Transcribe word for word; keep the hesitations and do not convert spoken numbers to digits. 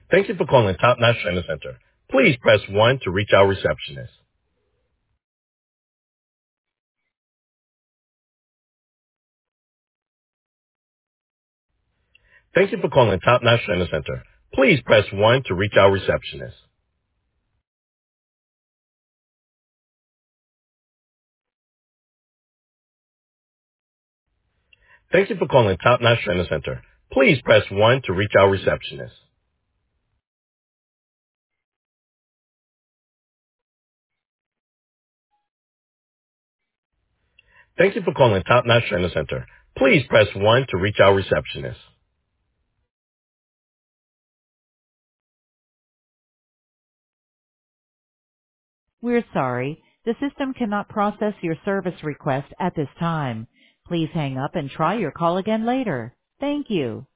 Thank you for calling Top Notch Trainer Center. Please press one to reach our receptionist. Thank you for calling Top Notch Trainer Center. Please press one to reach our receptionist. Thank you for calling Top Notch Trainer Center. Please press one to reach our receptionist. Thank you for calling Top Notch Trainer Center. Please press one to reach our receptionist. We're sorry. The system cannot process your service request at this time. Please hang up and try your call again later. Thank you.